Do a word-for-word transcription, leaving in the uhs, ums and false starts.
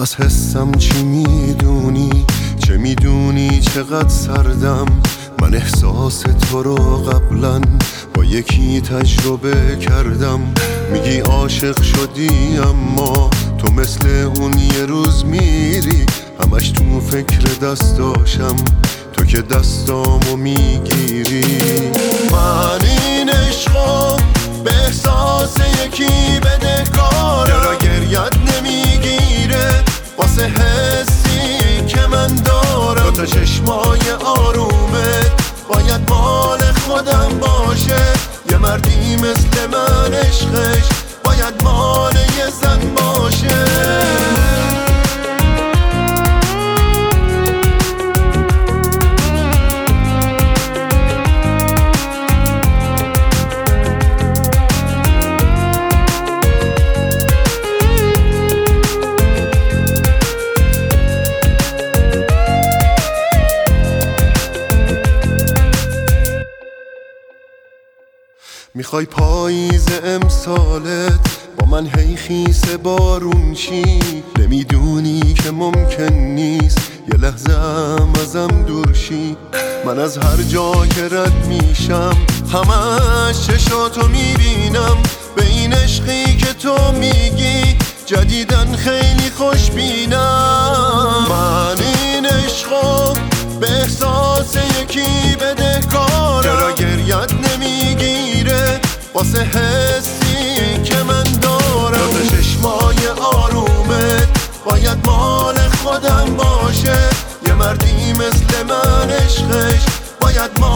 از حسم چی میدونی؟ چه میدونی چقدر سردم؟ من احساس تو رو قبلا با یکی تجربه کردم. میگی عاشق شدی اما تو مثل اون یه روز میری. همش تو فکر دستاشم، تو که دستامو میگیری. من این عشقو به احساس یکی بدهکارم. چرا گریت نمیگیره واسه حسی که من دارم؟ دو تا چشمای آرومت باید مال خودم باشه. یه مردی مثل من عشقش باید مال یه زن باشه. میخوای پاییز امسالت با من هی خیس بارون چی؟ نمیدونی که ممکن نیست یه لحظه هم ازم دور شی. من از هر جا که رد میشم همش چشاتو میبینم. به این عشقی که تو میگی جدیدن خیلی خوشبینم. من این عشقو به احساس یکی بدهکارم. چرا گریت نمیگیره واسه حسی که من دارم؟ دو تا چشمای آرومت باید مال خودم باشه. یه مردی مثل من عشقش باید مال